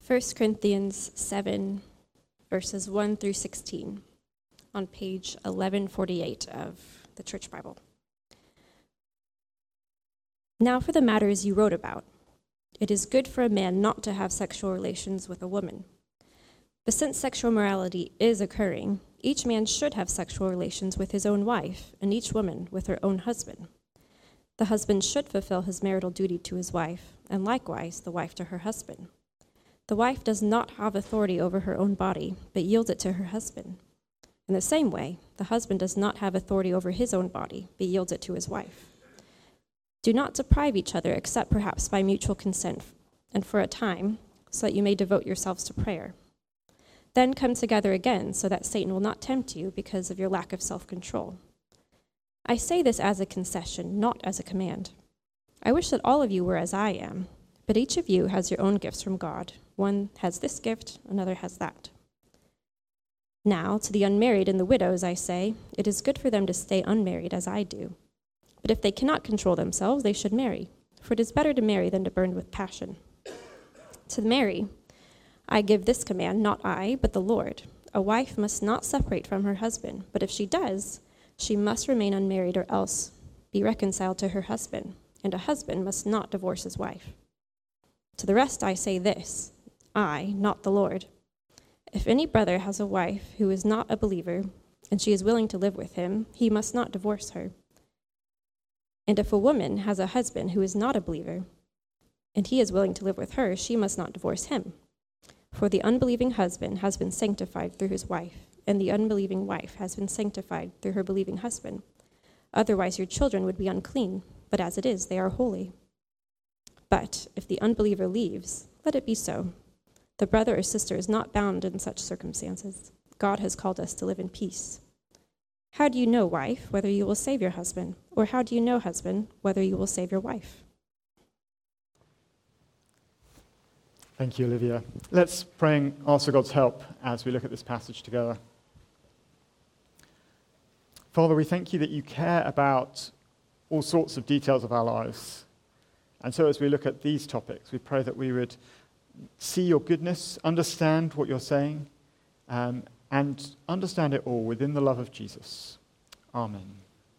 1 Corinthians 7, verses 1 through 16, on page 1148 of the Church Bible. Now for the matters you wrote about. It is good for a man not to have sexual relations with a woman. But since sexual morality is occurring, each man should have sexual relations with his own wife, and each woman with her own husband. The husband should fulfill his marital duty to his wife, and likewise the wife to her husband. The wife does not have authority over her own body, but yields it to her husband. In the same way, the husband does not have authority over his own body, but yields it to his wife. Do not deprive each other, except perhaps by mutual consent, and for a time, so that you may devote yourselves to prayer. Then come together again, so that Satan will not tempt you because of your lack of self-control. I say this as a concession, not as a command. I wish that all of you were as I am, but each of you has your own gifts from God. One has this gift, another has that. Now, to the unmarried and the widows, I say, it is good for them to stay unmarried as I do. But if they cannot control themselves, they should marry, for it is better to marry than to burn with passion. To marry, I give this command, not I, but the Lord. A wife must not separate from her husband, but if she does, she must remain unmarried or else be reconciled to her husband, and a husband must not divorce his wife. To the rest I say this, I, not the Lord. If any brother has a wife who is not a believer, and she is willing to live with him, he must not divorce her. And if a woman has a husband who is not a believer, and he is willing to live with her, she must not divorce him. For the unbelieving husband has been sanctified through his wife, and the unbelieving wife has been sanctified through her believing husband. Otherwise your children would be unclean, but as it is, they are holy. But if the unbeliever leaves, let it be so. The brother or sister is not bound in such circumstances. God has called us to live in peace. How do you know, wife, whether you will save your husband? Or how do you know, husband, whether you will save your wife? Thank you, Olivia. Let's pray and ask for God's help as we look at this passage together. Father, we thank you that you care about all sorts of details of our lives. And so as we look at these topics, we pray that we would see your goodness, understand what you're saying, and understand it all within the love of Jesus. Amen.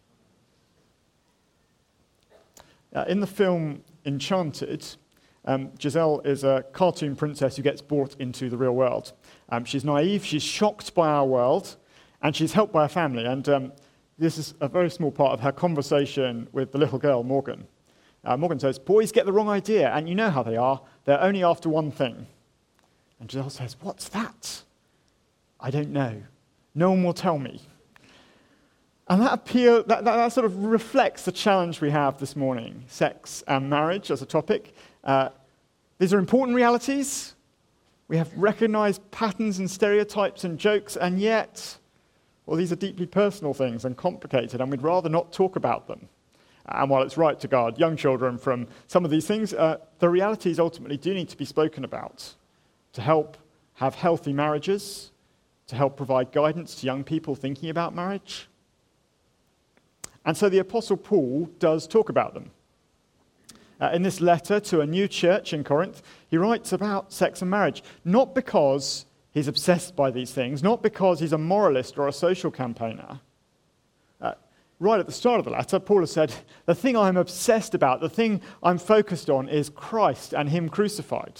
In the film Enchanted, Giselle is a cartoon princess who gets brought into the real world. She's naive, she's shocked by our world, and she's helped by her family. And this is a very small part of her conversation with the little girl, Morgan. Morgan says, boys get the wrong idea, and you know how they are. They're only after one thing. And Giselle says, what's that? I don't know. No one will tell me. And that sort of reflects the challenge we have this morning, sex and marriage as a topic. These are important realities. We have recognized patterns and stereotypes and jokes, and yet, well, these are deeply personal things and complicated, and we'd rather not talk about them. And while it's right to guard young children from some of these things, the realities ultimately do need to be spoken about to help have healthy marriages, to help provide guidance to young people thinking about marriage. And so the Apostle Paul does talk about them. In this letter to a new church in Corinth, he writes about sex and marriage, not because he's obsessed by these things, not because he's a moralist or a social campaigner. Right at the start of the letter, Paul has said, the thing I'm obsessed about, the thing I'm focused on is Christ and him crucified.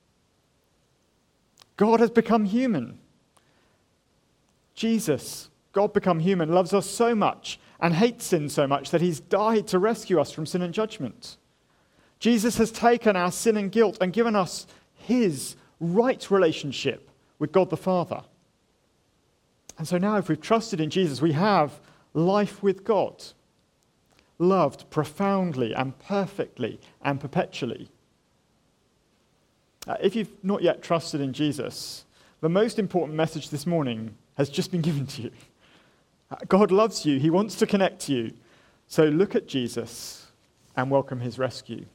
God has become human. Jesus, God become human, loves us so much and hates sin so much that he's died to rescue us from sin and judgment. Jesus has taken our sin and guilt and given us his right relationship with God the Father. And so now if we've trusted in Jesus, we have life with God, loved profoundly and perfectly and perpetually. If you've not yet trusted in Jesus, the most important message this morning has just been given to you. God loves you. He wants to connect to you. So look at Jesus and welcome his rescue.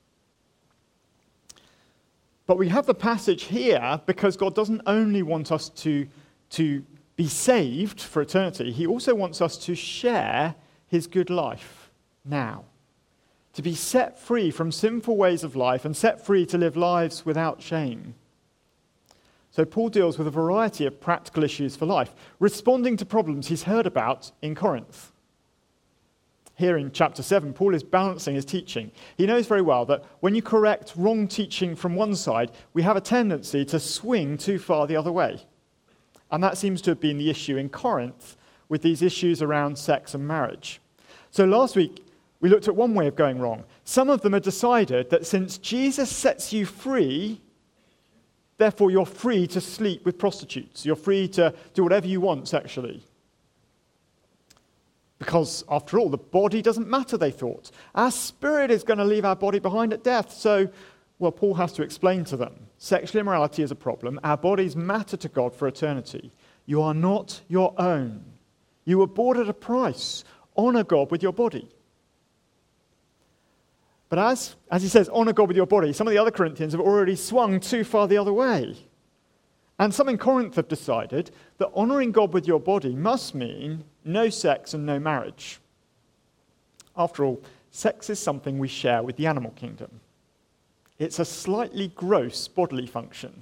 But we have the passage here because God doesn't only want us to be saved for eternity, he also wants us to share his good life now. To be set free from sinful ways of life and set free to live lives without shame. So Paul deals with a variety of practical issues for life, responding to problems he's heard about in Corinth. Here in chapter 7, Paul is balancing his teaching. He knows very well that when you correct wrong teaching from one side, we have a tendency to swing too far the other way. And that seems to have been the issue in Corinth with these issues around sex and marriage. So last week, we looked at one way of going wrong. Some of them had decided that since Jesus sets you free, therefore you're free to sleep with prostitutes. You're free to do whatever you want sexually. Because, after all, the body doesn't matter, they thought. Our spirit is going to leave our body behind at death. So, well, Paul has to explain to them. Sexual immorality is a problem. Our bodies matter to God for eternity. You are not your own. You were bought at a price. Honor God with your body. But as he says, honor God with your body, some of the other Corinthians have already swung too far the other way. And some in Corinth have decided that honoring God with your body must mean no sex and no marriage. After all, sex is something we share with the animal kingdom. It's a slightly gross bodily function.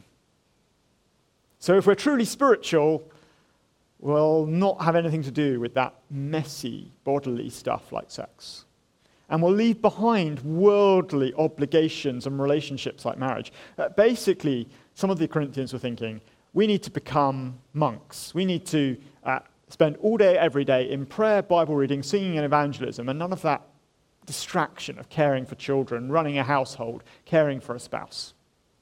So if we're truly spiritual, we'll not have anything to do with that messy bodily stuff like sex. And we'll leave behind worldly obligations and relationships like marriage. Basically, some of the Corinthians were thinking, we need to become monks. We need to spend all day, every day in prayer, Bible reading, singing and evangelism, and none of that distraction of caring for children, running a household, caring for a spouse.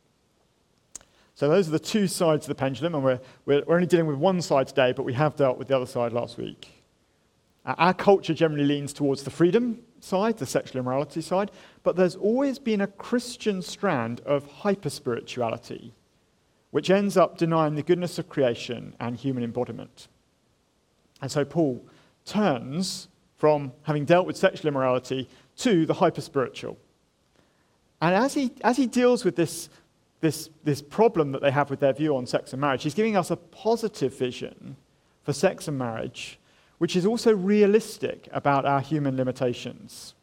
So those are the two sides of the pendulum, and we're only dealing with one side today, but we have dealt with the other side last week. Our culture generally leans towards the freedom side, the sexual immorality side, but there's always been a Christian strand of hyper-spirituality, which ends up denying the goodness of creation and human embodiment. And so Paul turns from having dealt with sexual immorality to the hyper-spiritual. And as he deals with this problem that they have with their view on sex and marriage, he's giving us a positive vision for sex and marriage, which is also realistic about our human limitations.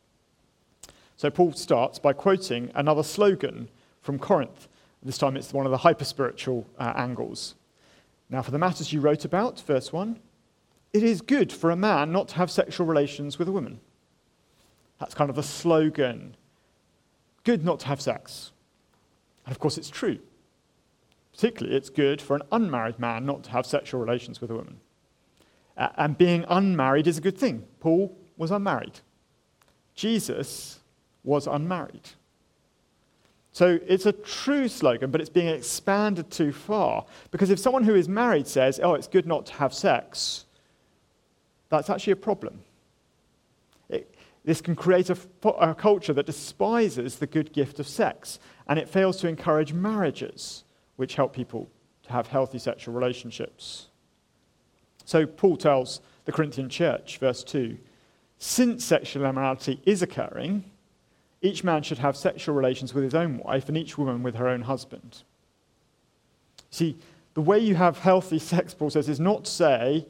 So Paul starts by quoting another slogan from Corinth. This time it's one of the hyper-spiritual angles. Now, for the matters you wrote about, verse 1, it is good for a man not to have sexual relations with a woman. That's kind of the slogan. Good not to have sex. And of course it's true. Particularly, it's good for an unmarried man not to have sexual relations with a woman. And being unmarried is a good thing. Paul was unmarried. Jesus was unmarried. So it's a true slogan, but it's being expanded too far. Because if someone who is married says, oh, it's good not to have sex, that's actually a problem. This can create a culture that despises the good gift of sex, and it fails to encourage marriages, which help people to have healthy sexual relationships. So Paul tells the Corinthian church, verse 2, since sexual immorality is occurring, each man should have sexual relations with his own wife and each woman with her own husband. See, the way you have healthy sex, Paul says, is not to say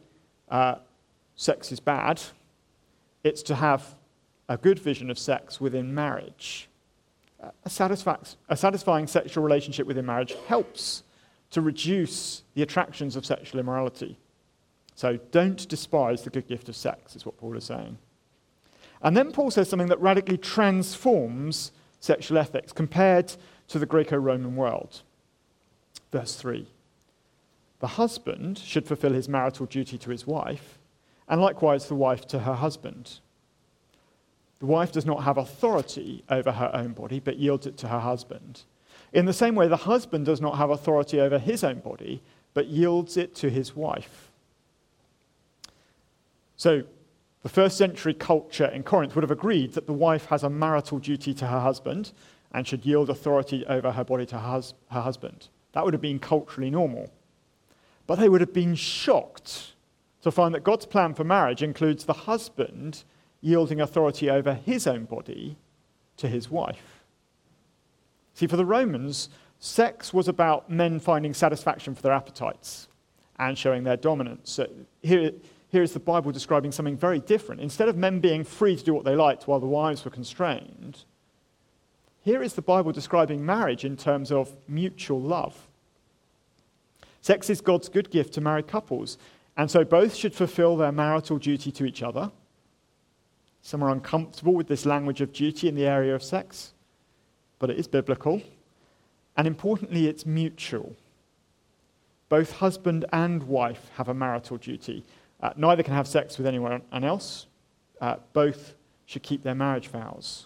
sex is bad. It's to have a good vision of sex within marriage. A satisfying sexual relationship within marriage helps to reduce the attractions of sexual immorality. So don't despise the good gift of sex, is what Paul is saying. And then Paul says something that radically transforms sexual ethics compared to the Greco-Roman world. Verse 3. The husband should fulfill his marital duty to his wife, and likewise the wife to her husband. The wife does not have authority over her own body, but yields it to her husband. In the same way, the husband does not have authority over his own body, but yields it to his wife. So, the first century culture in Corinth would have agreed that the wife has a marital duty to her husband and should yield authority over her body to her husband. That would have been culturally normal. But they would have been shocked to find that God's plan for marriage includes the husband yielding authority over his own body to his wife. See, for the Romans, sex was about men finding satisfaction for their appetites and showing their dominance. So here is the Bible describing something very different. Instead of men being free to do what they liked while the wives were constrained, here is the Bible describing marriage in terms of mutual love. Sex is God's good gift to married couples, and so both should fulfill their marital duty to each other. Some are uncomfortable with this language of duty in the area of sex, but it is biblical. And importantly, it's mutual. Both husband and wife have a marital duty. Neither can have sex with anyone else. Both should keep their marriage vows.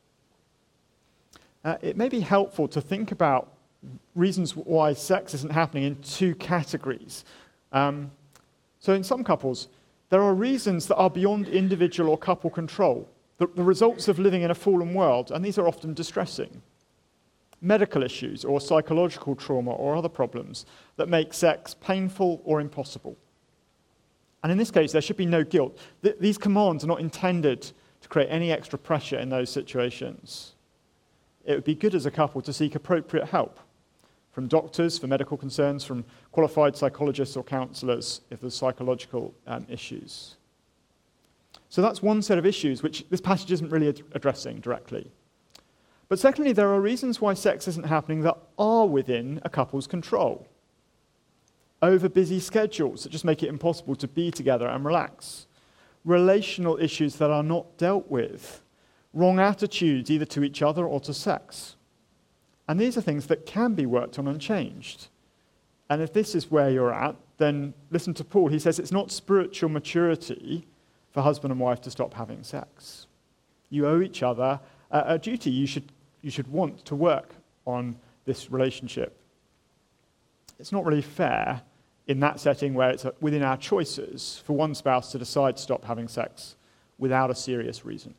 It may be helpful to think about reasons why sex isn't happening in two categories. So in some couples, there are reasons that are beyond individual or couple control, the results of living in a fallen world, and these are often distressing. Medical issues or psychological trauma or other problems that make sex painful or impossible. And in this case, there should be no guilt. These commands are not intended to create any extra pressure in those situations. It would be good as a couple to seek appropriate help from doctors for medical concerns, from qualified psychologists or counsellors if there's psychological issues. So that's one set of issues which this passage isn't really addressing directly. But secondly, there are reasons why sex isn't happening that are within a couple's control. Over busy schedules that just make it impossible to be together and relax. Relational issues that are not dealt with. Wrong attitudes either to each other or to sex. And these are things that can be worked on and changed. And if this is where you're at, then listen to Paul. He says it's not spiritual maturity for husband and wife to stop having sex. You owe each other a duty. You should want to work on this relationship. It's not really fair in that setting where it's within our choices for one spouse to decide to stop having sex without a serious reason.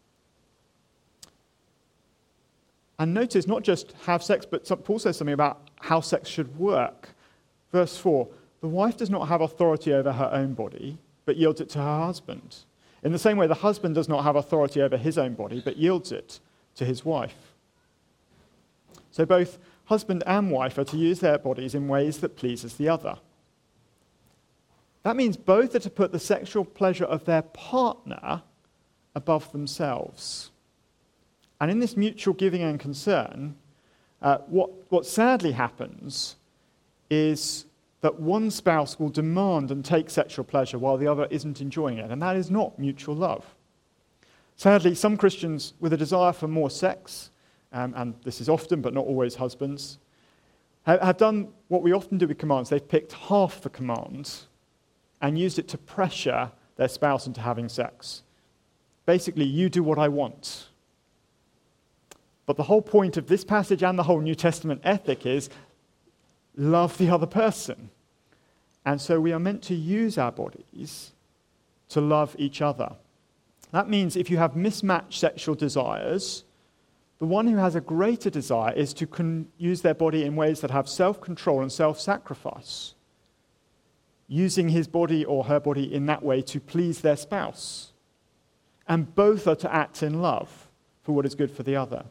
And notice not just have sex, but Paul says something about how sex should work. Verse 4, the wife does not have authority over her own body, but yields it to her husband. In the same way, the husband does not have authority over his own body, but yields it to his wife. So both husband and wife are to use their bodies in ways that pleases the other. That means both are to put the sexual pleasure of their partner above themselves. And in this mutual giving and concern, what sadly happens is that one spouse will demand and take sexual pleasure while the other isn't enjoying it, and that is not mutual love. Sadly, some Christians with a desire for more sex, and this is often but not always husbands, have done what we often do with commands. They've picked half the command and used it to pressure their spouse into having sex. Basically, you do what I want. But the whole point of this passage and the whole New Testament ethic is love the other person. And so we are meant to use our bodies to love each other. That means if you have mismatched sexual desires, the one who has a greater desire is to use their body in ways that have self-control and self-sacrifice, using his body or her body in that way to please their spouse. And both are to act in love for what is good for the other.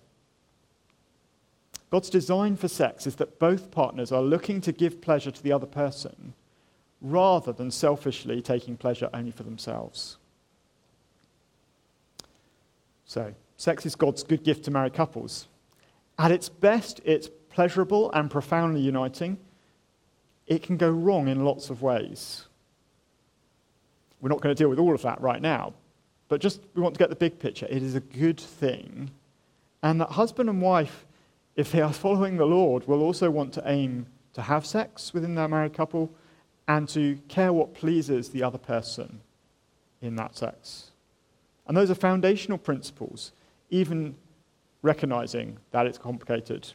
God's design for sex is that both partners are looking to give pleasure to the other person rather than selfishly taking pleasure only for themselves. So, sex is God's good gift to married couples. At its best, it's pleasurable and profoundly uniting. It can go wrong in lots of ways. We're not going to deal with all of that right now, but just we want to get the big picture. It is a good thing, and that husband and wife, if they are following the Lord, will also want to aim to have sex within their married couple and to care what pleases the other person in that sex. And those are foundational principles, even recognizing that it's complicated.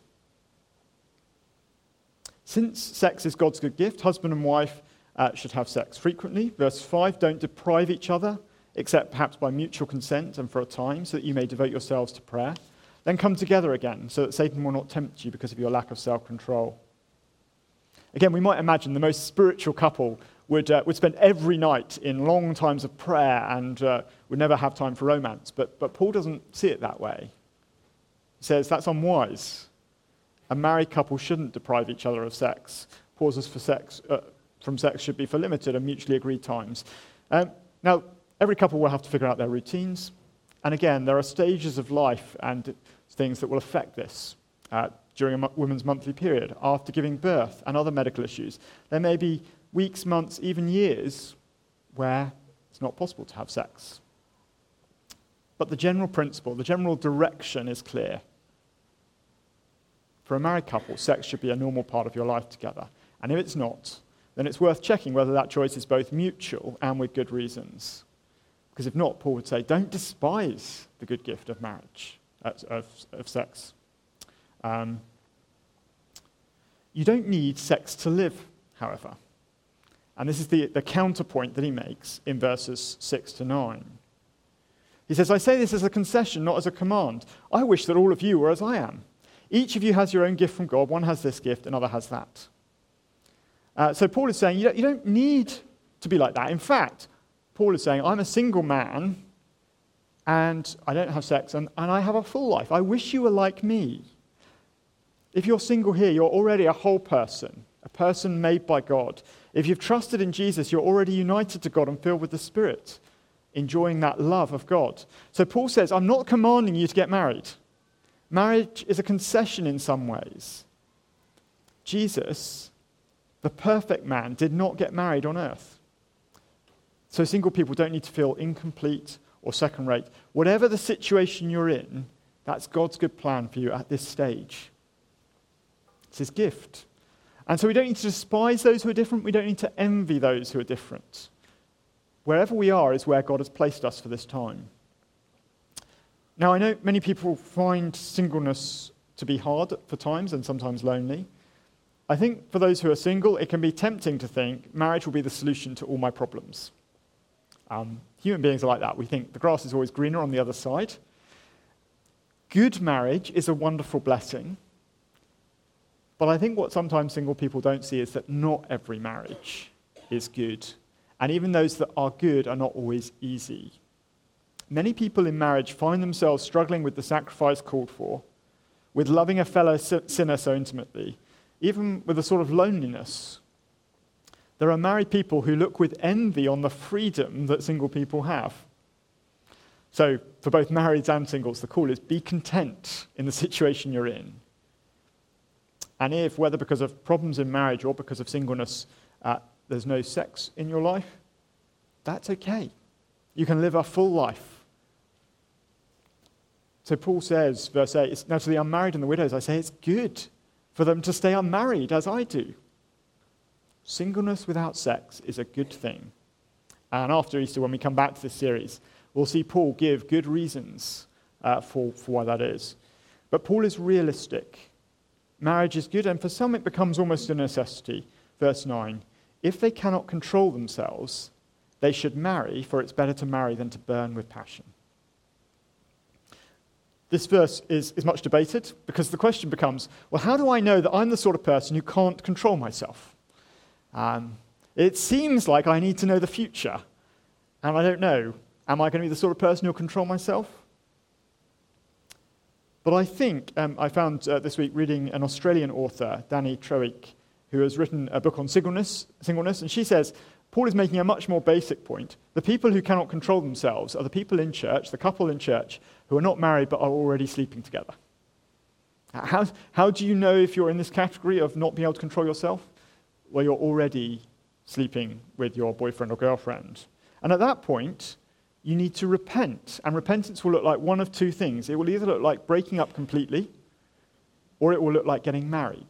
Since sex is God's good gift, husband and wife should have sex frequently. Verse 5, don't deprive each other, except perhaps by mutual consent and for a time, so that you may devote yourselves to prayer. Then come together again, so that Satan will not tempt you because of your lack of self-control. Again, we might imagine the most spiritual couple would spend every night in long times of prayer and would never have time for romance. But Paul doesn't see it that way. He says that's unwise. A married couple shouldn't deprive each other of sex. Pauses from sex should be for limited and mutually agreed times. Now, every couple will have to figure out their routines. And again, there are stages of life and things that will affect this. during a woman's monthly period, after giving birth, and other medical issues. There may be weeks, months, even years where it's not possible to have sex. But the general principle, the general direction is clear. For a married couple, sex should be a normal part of your life together. And if it's not, then it's worth checking whether that choice is both mutual and with good reasons. Because if not, Paul would say, don't despise the good gift of marriage, of sex. You don't need sex to live, however. And this is the counterpoint that he makes in verses 6 to 9. He says, I say this as a concession, not as a command. I wish that all of you were as I am. Each of you has your own gift from God. One has this gift, another has that. So Paul is saying, you don't need to be like that. In fact, Paul is saying, I'm a single man, and I don't have sex, and I have a full life. I wish you were like me. If you're single here, you're already a whole person, a person made by God. If you've trusted in Jesus, you're already united to God and filled with the Spirit, enjoying that love of God. So Paul says, I'm not commanding you to get married. Marriage is a concession in some ways. Jesus, the perfect man, did not get married on earth. So single people don't need to feel incomplete or second rate. Whatever the situation you're in, that's God's good plan for you at this stage. It's his gift. And so we don't need to despise those who are different. We don't need to envy those who are different. Wherever we are is where God has placed us for this time. Now, I know many people find singleness to be hard for times and sometimes lonely. I think for those who are single, it can be tempting to think marriage will be the solution to all my problems. Human beings are like that. We think the grass is always greener on the other side. Good marriage is a wonderful blessing. But I think what sometimes single people don't see is that not every marriage is good. And even those that are good are not always easy. Many people in marriage find themselves struggling with the sacrifice called for, with loving a fellow sinner so intimately, even with a sort of loneliness. There are married people who look with envy on the freedom that single people have. So for both marrieds and singles, the call is be content in the situation you're in. And if, whether because of problems in marriage or because of singleness, there's no sex in your life, that's okay. You can live a full life. So Paul says, verse 8, now to the unmarried and the widows, I say it's good for them to stay unmarried, as I do. Singleness without sex is a good thing. And after Easter, when we come back to this series, we'll see Paul give good reasons for why that is. But Paul is realistic. Marriage is good, and for some it becomes almost a necessity. Verse 9, if they cannot control themselves, they should marry, for it's better to marry than to burn with passion. This verse is much debated, because the question becomes, well, how do I know that I'm the sort of person who can't control myself? It seems like I need to know the future, and I don't know. Am I going to be the sort of person who'll control myself? But I think, I found this week reading an Australian author, Danny Trewick, who has written a book on singleness, and she says, Paul is making a much more basic point. The people who cannot control themselves are the people in church, the couple in church, who are not married but are already sleeping together. How do you know if you're in this category of not being able to control yourself? Well, you're already sleeping with your boyfriend or girlfriend. And at that point, you need to repent. And repentance will look like one of two things. It will either look like breaking up completely, or it will look like getting married.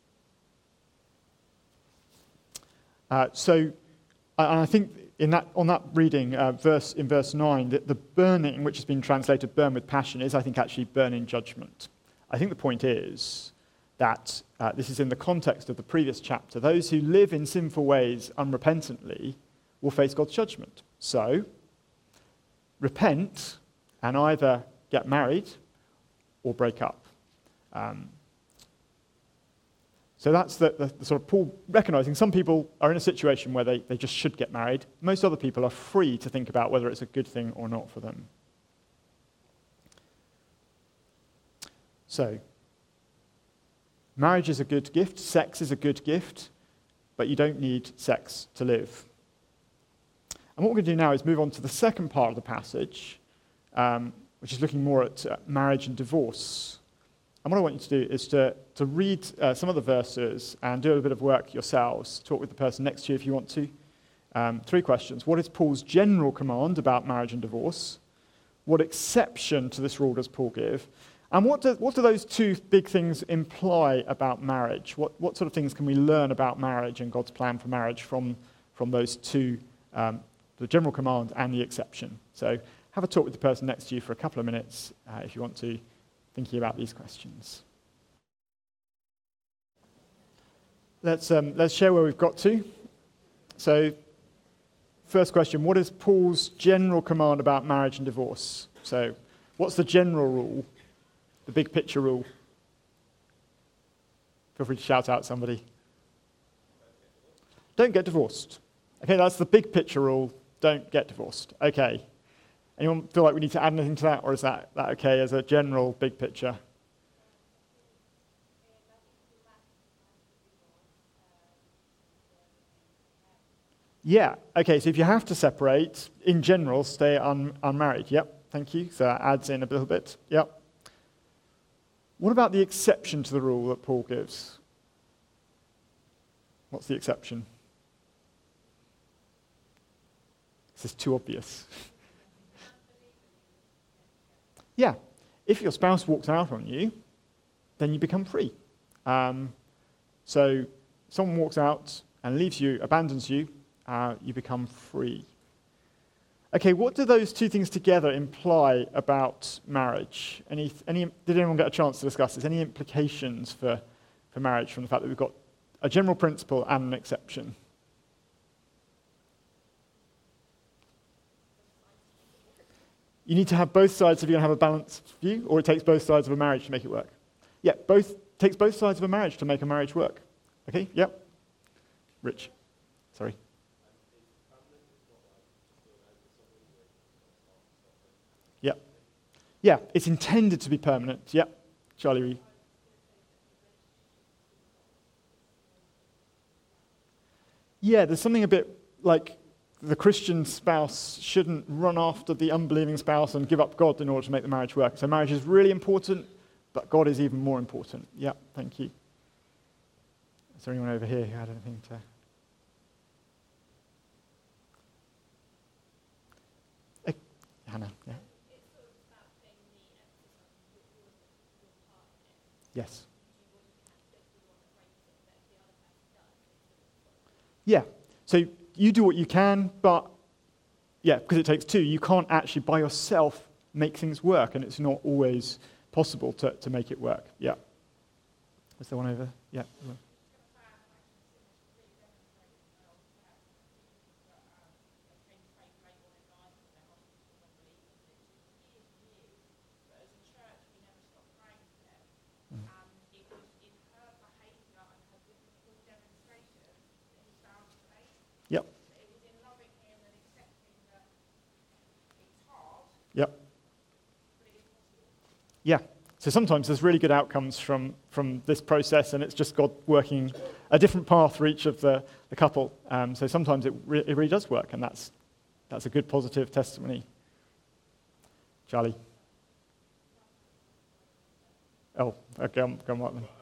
And I think on that reading, in verse 9, that the burning, which has been translated burn with passion, is, I think, actually burn in judgment. I think the point is that this is in the context of the previous chapter. Those who live in sinful ways unrepentantly will face God's judgment. So, repent and either get married or break up. So that's the sort of Paul recognizing some people are in a situation where they just should get married. Most other people are free to think about whether it's a good thing or not for them. So, marriage is a good gift, sex is a good gift, but you don't need sex to live. And what we're going to do now is move on to the second part of the passage, which is looking more at marriage and divorce. And what I want you to do is to read some of the verses and do a bit of work yourselves. Talk with the person next to you if you want to. 3 questions. What is Paul's general command about marriage and divorce? What exception to this rule does Paul give? And what do those 2 big things imply about marriage? What sort of things can we learn about marriage and God's plan for marriage from those 2, the general command and the exception? So have a talk with the person next to you for a couple of minutes if you want to, thinking about these questions. Let's share where we've got to. So, first question, what is Paul's general command about marriage and divorce? So, what's the general rule, the big picture rule? Feel free to shout out somebody. Don't get divorced. Okay, that's the big picture rule. Don't get divorced. Okay. Anyone feel like we need to add anything to that, or is that okay as a general big picture? Yeah, okay, so if you have to separate, in general, stay unmarried. Yep, thank you. So that adds in a little bit. Yep. What about the exception to the rule that Paul gives? What's the exception? This is too obvious. Yeah, if your spouse walks out on you, then you become free. So someone walks out and leaves you, abandons you, you become free. Okay, what do those 2 things together imply about marriage? Did anyone get a chance to discuss this? Any implications for marriage from the fact that we've got a general principle and an exception? You need to have both sides if you're going to have a balanced view, or it takes both sides of a marriage to make it work. Yeah, takes both sides of a marriage to make a marriage work. Okay, yep. Rich, sorry. Yep. Yeah, it's intended to be permanent. Yep. Charlie. Yeah, there's something a bit like the Christian spouse shouldn't run after the unbelieving spouse and give up God in order to make the marriage work. So marriage is really important, but God is even more important. Yeah, thank you. Is there anyone over here who had anything to... Hannah, yeah. Yes. Yeah, so you do what you can, but yeah, because it takes 2, you can't actually by yourself make things work, and it's not always possible to make it work. Yeah. Is there one over? Yeah. Yep. Yep. Yeah. So sometimes there's really good outcomes from this process, and it's just God working a different path for each of the couple. So sometimes it really does work, and that's a good positive testimony. Charlie. Oh, okay, I'm right then.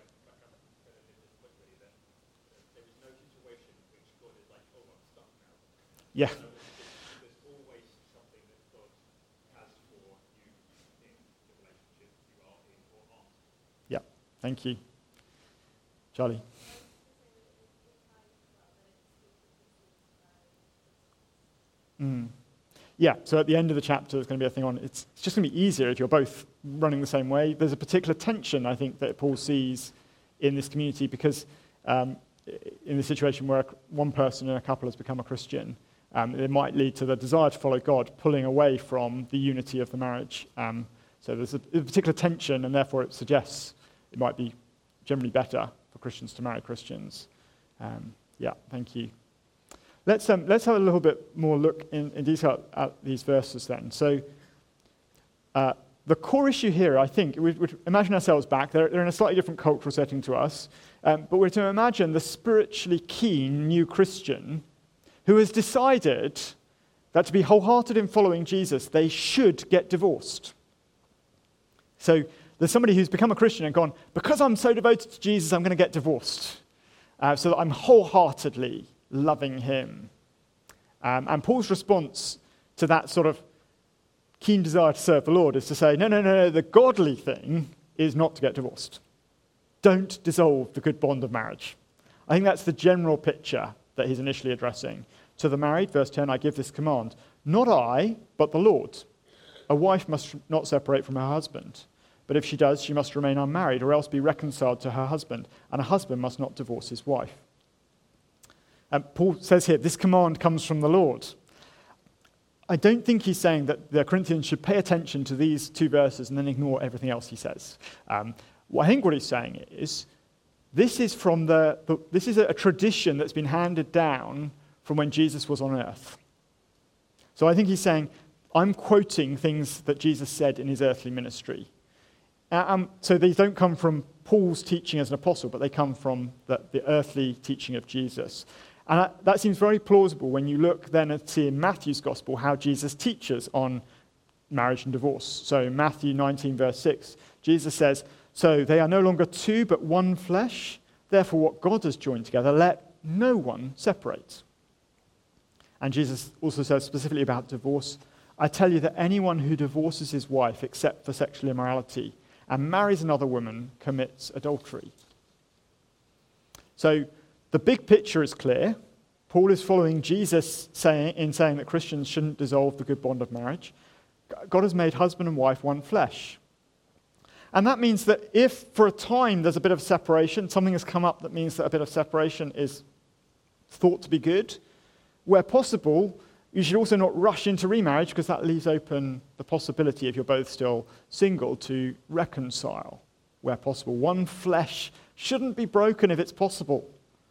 Yeah. There's always something that God has for you in the relationship you are in or aren't. Yeah, thank you. Charlie. Yeah, so at the end of the chapter, there's going to be a thing on, it's just going to be easier if you're both running the same way. There's a particular tension, I think, that Paul sees in this community because in the situation where one person in a couple has become a Christian, it might lead to the desire to follow God, pulling away from the unity of the marriage. So there's a particular tension, and therefore it suggests it might be generally better for Christians to marry Christians. Yeah, thank you. Let's have a little bit more look in detail at these verses then. So the core issue here, I think, we imagine ourselves back. They're in a slightly different cultural setting to us, but we're to imagine the spiritually keen new Christian who has decided that to be wholehearted in following Jesus, they should get divorced. So there's somebody who's become a Christian and gone, because I'm so devoted to Jesus, I'm going to get divorced. So that I'm wholeheartedly loving him. And Paul's response to that sort of keen desire to serve the Lord is to say, no, the godly thing is not to get divorced. Don't dissolve the good bond of marriage. I think that's the general picture that he's initially addressing. To the married, verse 10, I give this command, not I, but the Lord. A wife must not separate from her husband, but if she does, she must remain unmarried or else be reconciled to her husband, and a husband must not divorce his wife. Paul says here, this command comes from the Lord. I don't think he's saying that the Corinthians should pay attention to these two verses and then ignore everything else he says. I think what he's saying is, this is a tradition that's been handed down from when Jesus was on earth. So I think he's saying, I'm quoting things that Jesus said in his earthly ministry. So these don't come from Paul's teaching as an apostle, but they come from the earthly teaching of Jesus. And that seems very plausible when you look then and see in Matthew's gospel how Jesus teaches on marriage and divorce. So Matthew 19, verse 6, Jesus says, so they are no longer two, but one flesh. Therefore, what God has joined together, let no one separate. And Jesus also says specifically about divorce, I tell you that anyone who divorces his wife except for sexual immorality and marries another woman commits adultery. So the big picture is clear. Paul is following Jesus in saying that Christians shouldn't dissolve the good bond of marriage. God has made husband and wife one flesh. And that means that if for a time there's a bit of separation, something has come up that means that a bit of separation is thought to be good, where possible, you should also not rush into remarriage because that leaves open the possibility, if you're both still single, to reconcile where possible. One flesh shouldn't be broken if it's possible.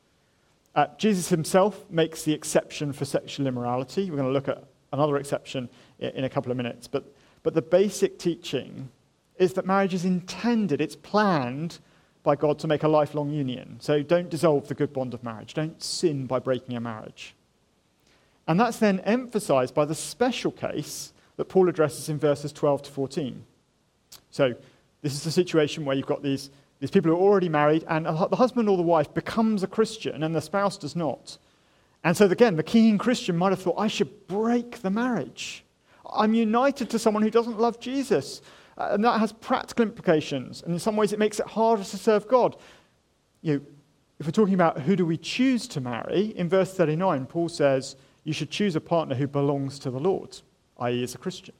Jesus himself makes the exception for sexual immorality. We're going to look at another exception in a couple of minutes. But the basic teaching is that marriage is intended, it's planned by God to make a lifelong union. So don't dissolve the good bond of marriage. Don't sin by breaking a marriage. And that's then emphasized by the special case that Paul addresses in verses 12 to 14. So this is the situation where you've got these people who are already married, and the husband or the wife becomes a Christian, and the spouse does not. And so again, the keen Christian might have thought, I should break the marriage. I'm united to someone who doesn't love Jesus. And that has practical implications. And in some ways, it makes it harder to serve God. If we're talking about who do we choose to marry, in verse 39, Paul says, you should choose a partner who belongs to the Lord, i.e. is a Christian.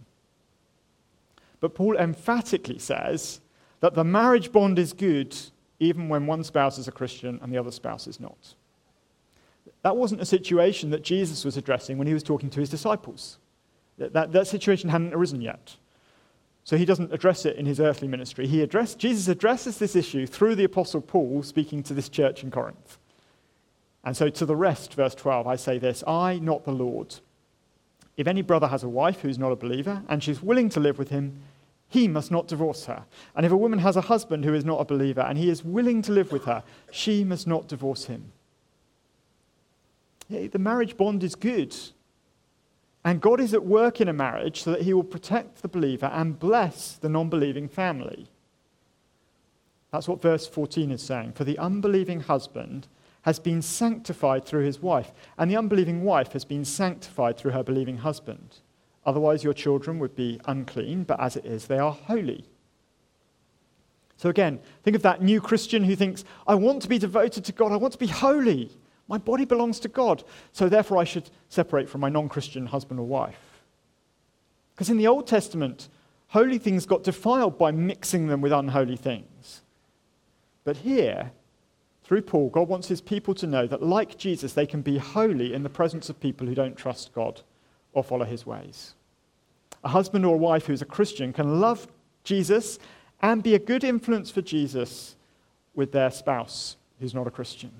But Paul emphatically says that the marriage bond is good even when one spouse is a Christian and the other spouse is not. That wasn't a situation that Jesus was addressing when he was talking to his disciples. That situation hadn't arisen yet. So he doesn't address it in his earthly ministry. Jesus addresses this issue through the Apostle Paul speaking to this church in Corinth. And so to the rest, verse 12, I say this, I, not the Lord. If any brother has a wife who's not a believer and she's willing to live with him, he must not divorce her. And if a woman has a husband who is not a believer and he is willing to live with her, she must not divorce him. The marriage bond is good. And God is at work in a marriage so that he will protect the believer and bless the non-believing family. That's what verse 14 is saying. For the unbelieving husband has been sanctified through his wife, and the unbelieving wife has been sanctified through her believing husband. Otherwise your children would be unclean, but as it is, they are holy. So again, think of that new Christian who thinks, I want to be devoted to God, I want to be holy. My body belongs to God, so therefore I should separate from my non-Christian husband or wife. Because in the Old Testament, holy things got defiled by mixing them with unholy things. But here, through Paul, God wants his people to know that like Jesus, they can be holy in the presence of people who don't trust God or follow his ways. A husband or a wife who's a Christian can love Jesus and be a good influence for Jesus with their spouse who's not a Christian.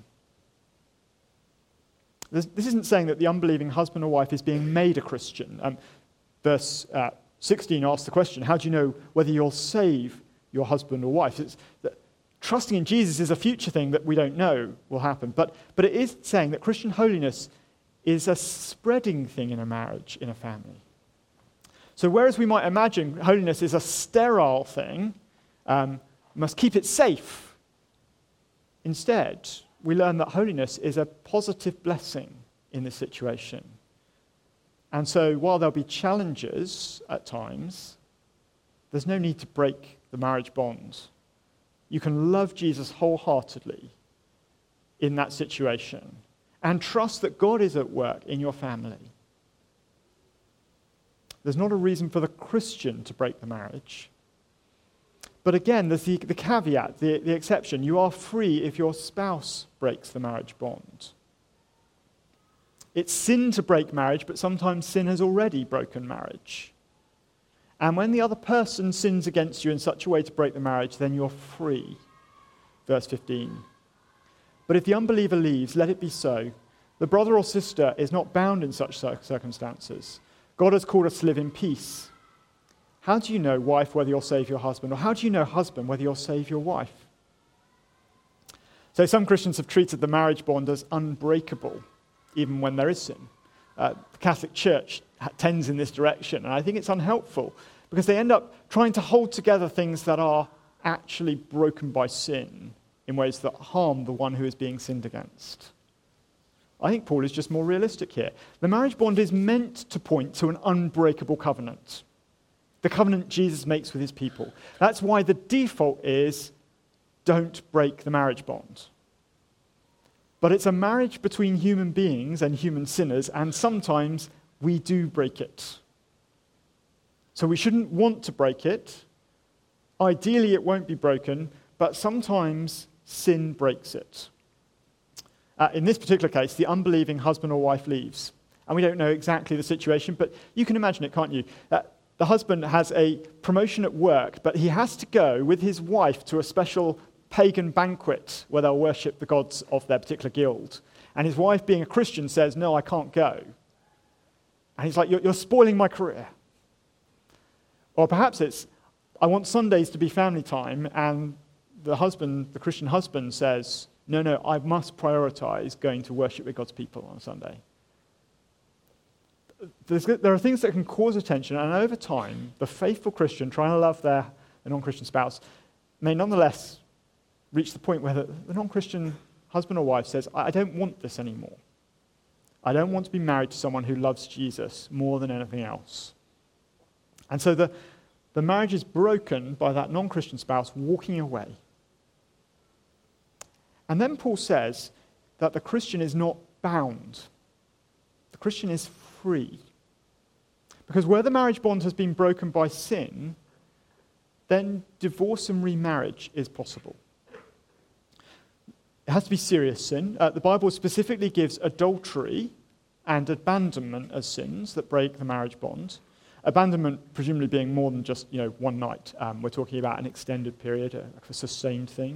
This isn't saying that the unbelieving husband or wife is being made a Christian. Verse 16 asks the question, how do you know whether you'll save your husband or wife? Trusting in Jesus is a future thing that we don't know will happen. But it is saying that Christian holiness is a spreading thing in a marriage, in a family. So whereas we might imagine holiness is a sterile thing, must keep it safe. Instead, we learn that holiness is a positive blessing in this situation. And so while there'll be challenges at times, there's no need to break the marriage bond. You can love Jesus wholeheartedly in that situation and trust that God is at work in your family. There's not a reason for the Christian to break the marriage. But again, there's the caveat, the exception. You are free if your spouse breaks the marriage bond. It's sin to break marriage, but sometimes sin has already broken marriage. And when the other person sins against you in such a way to break the marriage, then you're free. Verse 15. But if the unbeliever leaves, let it be so. The brother or sister is not bound in such circumstances. God has called us to live in peace. How do you know, wife, whether you'll save your husband? Or how do you know, husband, whether you'll save your wife? So some Christians have treated the marriage bond as unbreakable, even when there is sin. The Catholic Church tends in this direction, and I think it's unhelpful because they end up trying to hold together things that are actually broken by sin in ways that harm the one who is being sinned against. I think Paul is just more realistic here. The marriage bond is meant to point to an unbreakable covenant, the covenant Jesus makes with his people. That's why the default is don't break the marriage bond. But it's a marriage between human beings and human sinners, and sometimes we do break it. So we shouldn't want to break it. Ideally, it won't be broken, but sometimes sin breaks it. In this particular case, the unbelieving husband or wife leaves. And we don't know exactly the situation, but you can imagine it, can't you? The husband has a promotion at work, but he has to go with his wife to a special pagan banquet where they'll worship the gods of their particular guild. And his wife, being a Christian, says, no, I can't go. And he's like, you're spoiling my career. Or perhaps it's, I want Sundays to be family time, and the Christian husband says, no, I must prioritize going to worship with God's people on Sunday. There are things that can cause attention, and over time, the faithful Christian trying to love their non-Christian spouse may nonetheless reach the point where the non-Christian husband or wife says, I don't want this anymore. I don't want to be married to someone who loves Jesus more than anything else. And so the marriage is broken by that non-Christian spouse walking away. And then Paul says that the Christian is not bound. The Christian is free. Because where the marriage bond has been broken by sin, then divorce and remarriage is possible. It has to be serious sin. The Bible specifically gives adultery and abandonment as sins that break the marriage bond. Abandonment presumably being more than just one night. We're talking about an extended period, a sustained thing.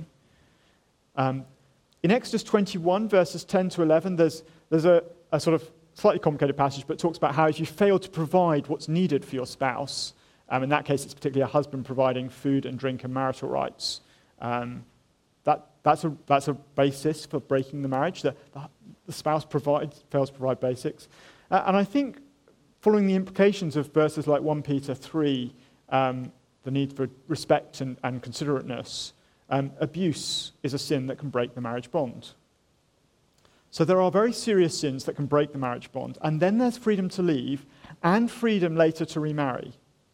In Exodus 21, verses 10 to 11, there's a sort of slightly complicated passage, but it talks about how if you fail to provide what's needed for your spouse, in that case it's particularly a husband providing food and drink and marital rights, that's a basis for breaking the marriage, that the spouse fails to provide basics. And I think following the implications of verses like 1 Peter 3, the need for respect and considerateness, abuse is a sin that can break the marriage bond. So there are very serious sins that can break the marriage bond. And then there's freedom to leave and freedom later to remarry.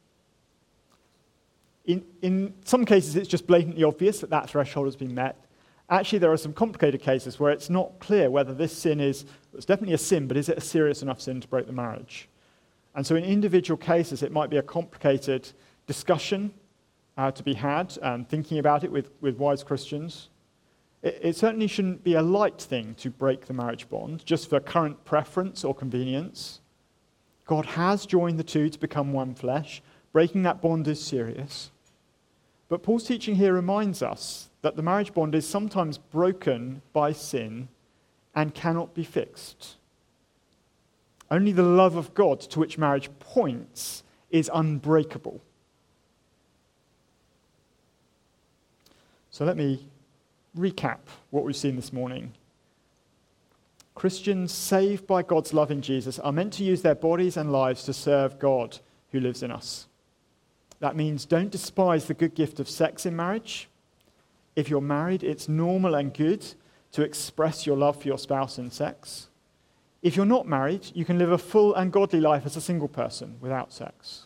In some cases, it's just blatantly obvious that threshold has been met. Actually, there are some complicated cases where it's not clear whether this sin it's definitely a sin, but is it a serious enough sin to break the marriage? And so in individual cases, it might be a complicated discussion to be had and thinking about it with wise Christians. It certainly shouldn't be a light thing to break the marriage bond just for current preference or convenience. God has joined the two to become one flesh. Breaking that bond is serious. But Paul's teaching here reminds us that the marriage bond is sometimes broken by sin and cannot be fixed. Only the love of God to which marriage points is unbreakable. So let me recap what we've seen this morning. Christians saved by God's love in Jesus are meant to use their bodies and lives to serve God who lives in us. That means don't despise the good gift of sex in marriage. If you're married, it's normal and good to express your love for your spouse in sex. If you're not married, you can live a full and godly life as a single person without sex.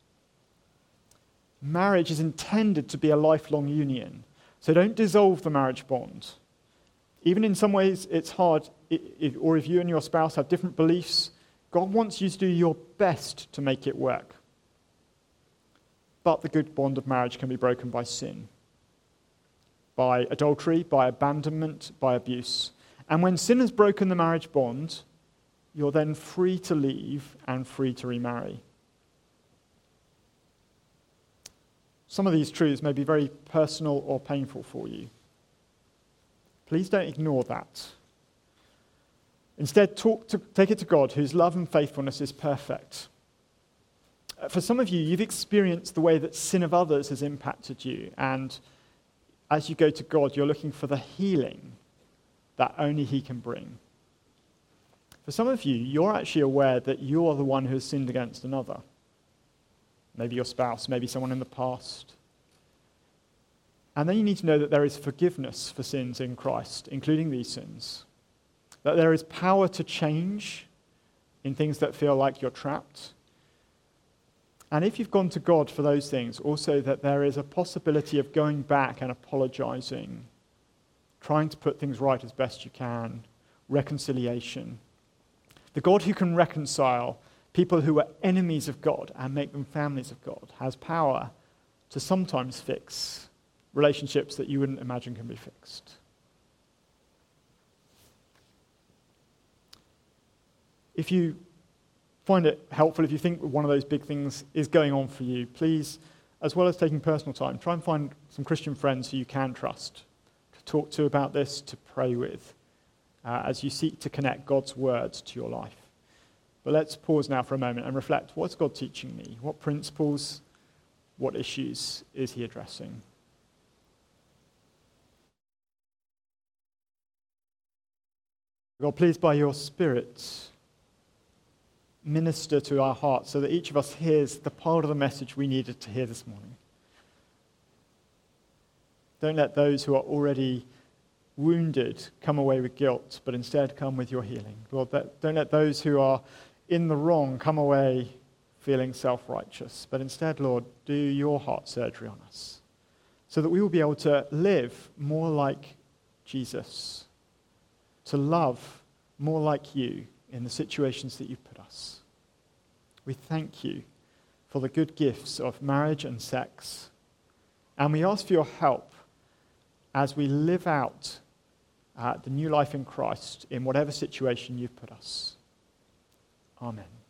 Marriage is intended to be a lifelong union, so don't dissolve the marriage bond. Even in some ways it's hard, or if you and your spouse have different beliefs, God wants you to do your best to make it work. But the good bond of marriage can be broken by sin, by adultery, by abandonment, by abuse. And when sin has broken the marriage bond, you're then free to leave and free to remarry. Some of these truths may be very personal or painful for you. Please don't ignore that. Instead, take it to God, whose love and faithfulness is perfect. For some of you, you've experienced the way that sin of others has impacted you, and as you go to God, you're looking for the healing that only He can bring. For some of you, you're actually aware that you're the one who has sinned against another. Maybe your spouse, maybe someone in the past. And then you need to know that there is forgiveness for sins in Christ, including these sins. That there is power to change in things that feel like you're trapped. And if you've gone to God for those things, also that there is a possibility of going back and apologizing, trying to put things right as best you can, reconciliation. The God who can reconcile people who are enemies of God and make them families of God has power to sometimes fix relationships that you wouldn't imagine can be fixed. If you find it helpful, if you think one of those big things is going on for you, please, as well as taking personal time, try and find some Christian friends who you can trust to talk to about this, to pray with, as you seek to connect God's words to your life. But let's pause now for a moment and reflect. What's God teaching me? What principles, what issues is He addressing? God, please, by your Spirit, minister to our hearts so that each of us hears the part of the message we needed to hear this morning. Don't let those who are already wounded come away with guilt, but instead come with your healing. Lord, don't let those who are in the wrong come away feeling self-righteous, but instead, Lord, do your heart surgery on us so that we will be able to live more like Jesus, to love more like you in the situations that you put us. We thank you for the good gifts of marriage and sex, and we ask for your help as we live out the new life in Christ in whatever situation you've put us. Amen.